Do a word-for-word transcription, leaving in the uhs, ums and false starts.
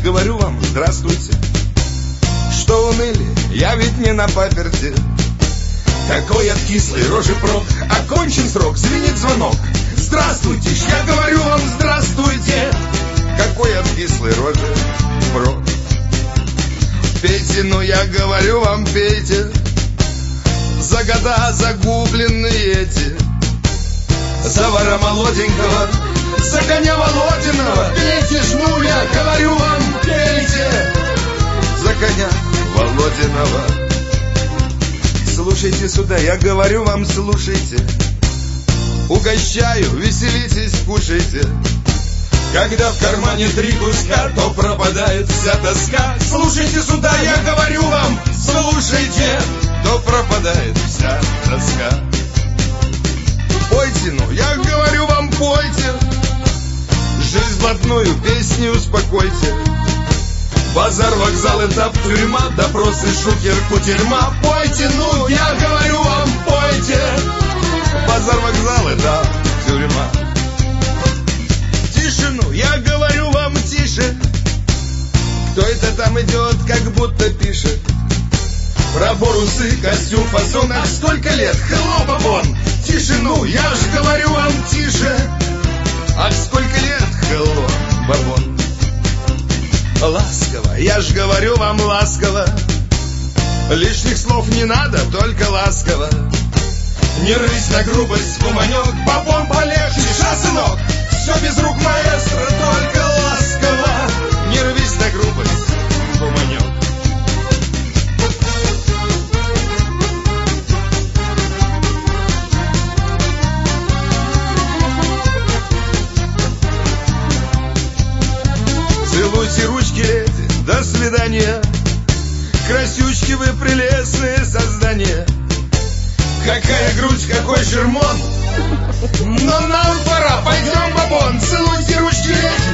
говорю вам здравствуйте. Что уныли, я ведь не на паперти. Какой от кислой рожи прок, окончен срок, звенит звонок. Здравствуйте, я говорю вам здравствуйте. Какой от кислой рожи прок. Пейте, ну я говорю вам, пейте. За года загубленные эти. За вора молоденького, за коня Володиного. Пейте ж, ну я говорю вам, пейте. За коня Володиного. Слушайте сюда, я говорю вам, слушайте. Угощаю, веселитесь, кушайте. Когда в кармане три куска, то пропадает вся тоска. Слушайте сюда, я говорю вам, слушайте. То пропадает вся тоска. Пойте, ну, я говорю вам, пойте. Жизнь блатную, песни успокойте. Базар, вокзал, этап, тюрьма, допросы, шухер, кутерьма. Пойте, ну, я говорю вам, пойте. Базар, вокзал, этап, тюрьма. Тишину, я говорю вам, тише. Кто это там идет, как будто пишет? Пробор, усы, костюм, фасон. Ах, сколько лет, хлопа вон. Тишину, я ж говорю вам, тише. Ах, сколько лет, хлопа вон. Ласково, я ж говорю вам, ласково. Лишних слов не надо, только ласково. Не рысь на грубость, куманек. Бабон полегче, ша, сынок. Все без рук маэстро, только ласково. Не рвись на грубость, куманек. Целуйте ручки, леди, до свидания. Красючки вы, прелестные создания. Какая грудь, какой жермон. Но нам пора, пойдем, бабон. Целуйте ручки, леди,